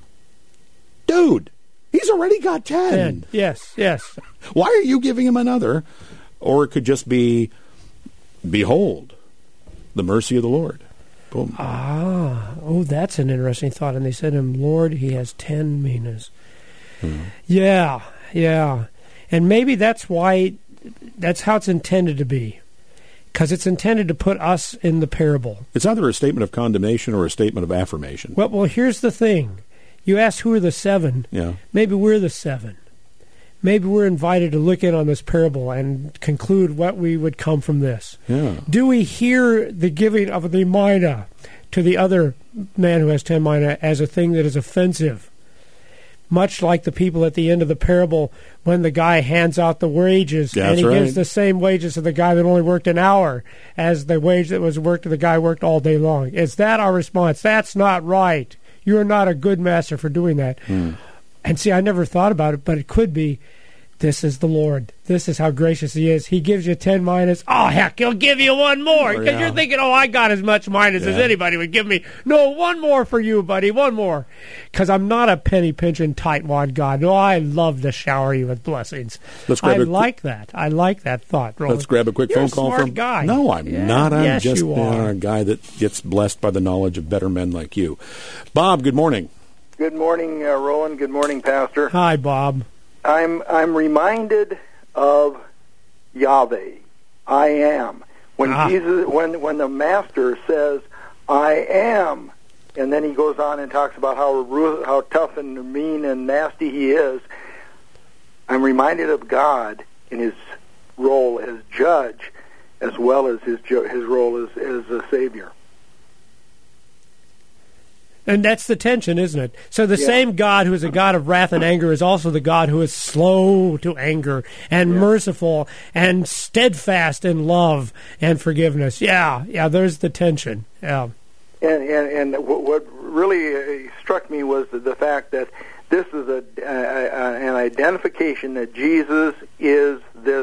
dude, he's already got 10. Yes. Why are you giving him another? Or it could just be, behold, the mercy of the Lord. Boom. Oh, that's an interesting thought. And they said to him, Lord, he has 10 minas. Hmm. Yeah. And maybe that's how it's intended to be. Because it's intended to put us in the parable. It's either a statement of condemnation or a statement of affirmation. Well, here's the thing. You asked who are the 7. Yeah. Maybe we're the 7. Maybe we're invited to look in on this parable and conclude what we would come from this. Yeah. Do we hear the giving of the mina to the other man who has 10 mina as a thing that is offensive? Much like the people at the end of the parable when the guy hands out the wages and he gives the same wages to the guy that only worked an hour as the wage that was worked to the guy who worked all day long. Is that our response? That's not right. You're not a good master for doing that. And see, I never thought about it, but it could be, this is the Lord. This is how gracious he is. He gives you 10 minas. Oh, heck, he'll give you one more. Because you're thinking, I got as much minas as anybody would give me. No, one more for you, buddy, one more. Because I'm not a penny-pinching, tightwad God. No, I love to shower you with blessings. I like that. I like that thought, Roland. Let's grab a quick phone call from... Guy. No, I'm not. I'm yes, just a guy that gets blessed by the knowledge of better men like you. Bob, good morning. Good morning, Roland. Good morning, Pastor. Hi, Bob. I'm reminded of Yahweh. I am. When Jesus, when the Master says, "I am," and then he goes on and talks about how tough and mean and nasty he is. I'm reminded of God in his role as judge, as well as his role as a savior. And that's the tension, isn't it? So the same God who is a God of wrath and anger is also the God who is slow to anger and merciful and steadfast in love and forgiveness. Yeah, there's the tension. Yeah. And what really struck me was the fact that this is an identification that Jesus is this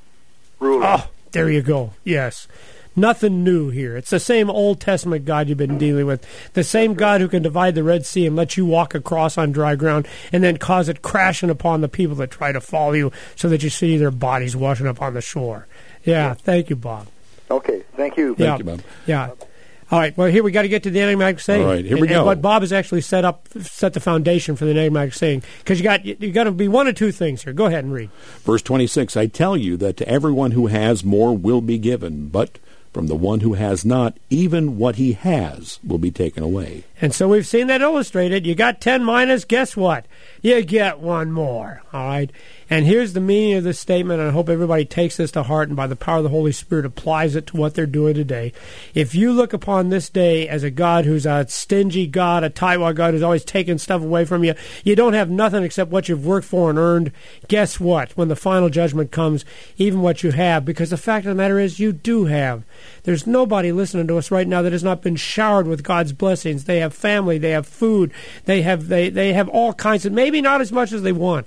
ruler. Oh, there you go. Yes. Nothing new here. It's the same Old Testament God you've been dealing with. The same God who can divide the Red Sea and let you walk across on dry ground and then cause it crashing upon the people that try to follow you so that you see their bodies washing up on the shore. Yeah. Thank you, Bob. Okay, thank you. Thank you, Bob. Yeah. All right, well, here we got to get to the enigmatic saying. All right, here we go. And what Bob has actually set the foundation for the enigmatic saying. Because you got to be one of two things here. Go ahead and read. Verse 26, I tell you that to everyone who has more will be given, but from the one who has not, even what he has will be taken away. And so we've seen that illustrated. You got 10 minas, guess what? You get one more, all right? And here's the meaning of this statement, and I hope everybody takes this to heart and by the power of the Holy Spirit applies it to what they're doing today. If you look upon this day as a God who's a stingy God, a tightwad God who's always taking stuff away from you, you don't have nothing except what you've worked for and earned, guess what? When the final judgment comes, even what you have, because the fact of the matter is you do have. There's nobody listening to us right now that has not been showered with God's blessings. They have family, they have food, they have all kinds of, maybe not as much as they want.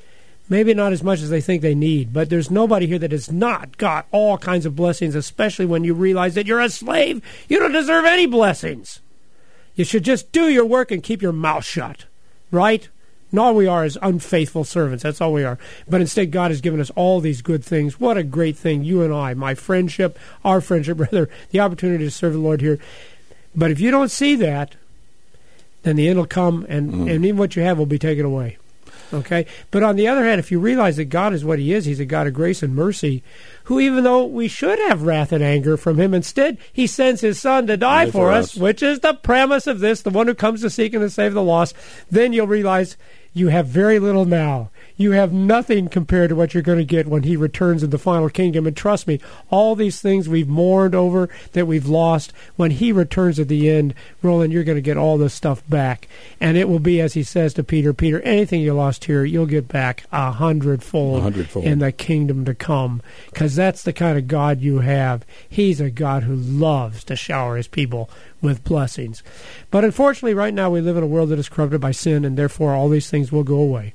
Maybe not as much as they think they need, but there's nobody here that has not got all kinds of blessings, especially when you realize that you're a slave. You don't deserve any blessings. You should just do your work and keep your mouth shut, right? And all we are is unfaithful servants. That's all we are. But instead, God has given us all these good things. What a great thing, you and I, my friendship, our friendship, rather, the opportunity to serve the Lord here. But if you don't see that, then the end will come, and even what you have will be taken away. Okay? But on the other hand, if you realize that God is what he is, he's a God of grace and mercy, who even though we should have wrath and anger from him, instead he sends his son to die for us, which is the premise of this, the one who comes to seek and to save the lost, then you'll realize you have very little now. You have nothing compared to what you're going to get when he returns in the final kingdom. And trust me, all these things we've mourned over that we've lost, when he returns at the end, Roland, you're going to get all this stuff back. And it will be, as he says to Peter, Peter, anything you lost here, you'll get back 100-fold in the kingdom to come. Because that's the kind of God you have. He's a God who loves to shower his people with blessings. But unfortunately, right now we live in a world that is corrupted by sin, and therefore all these things will go away.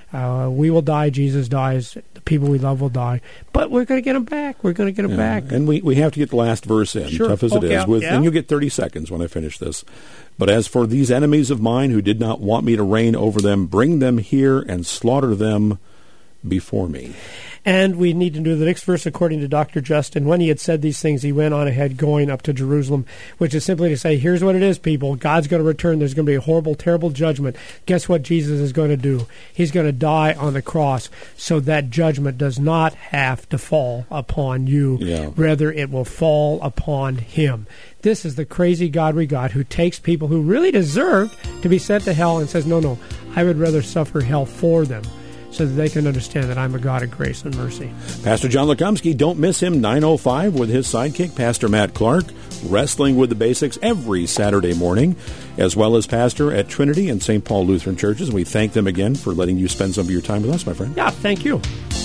We will die. Jesus dies. The people we love will die. But we're going to get them back. We're going to get them back. And we have to get the last verse in, tough as it is. And you'll get 30 seconds when I finish this. But as for these enemies of mine who did not want me to reign over them, bring them here and slaughter them before me. And we need to do the next verse according to Dr. Justin. When he had said these things, he went on ahead going up to Jerusalem, which is simply to say, here's what it is, people. God's going to return. There's going to be a horrible, terrible judgment. Guess what Jesus is going to do? He's going to die on the cross so that judgment does not have to fall upon you. Yeah. Rather, it will fall upon him. This is the crazy God we got, who takes people who really deserved to be sent to hell and says, no, I would rather suffer hell for them, so that they can understand that I'm a God of grace and mercy. Pastor John Lukomsky, don't miss him, 9:05 with his sidekick, Pastor Matt Clark, Wrestling with the Basics every Saturday morning, as well as pastor at Trinity and St. Paul Lutheran Churches. We thank them again for letting you spend some of your time with us, my friend. Yeah, thank you.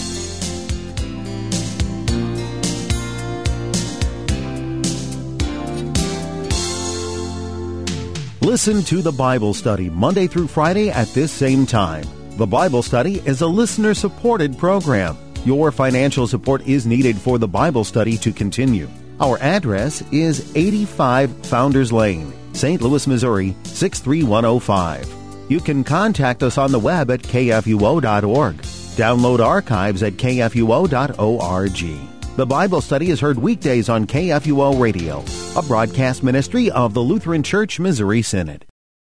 Listen to the Bible Study Monday through Friday at this same time. The Bible Study is a listener-supported program. Your financial support is needed for the Bible study to continue. Our address is 85 Founders Lane, St. Louis, Missouri, 63105. You can contact us on the web at kfuo.org. Download archives at kfuo.org. The Bible Study is heard weekdays on KFUO Radio, a broadcast ministry of the Lutheran Church Missouri Synod.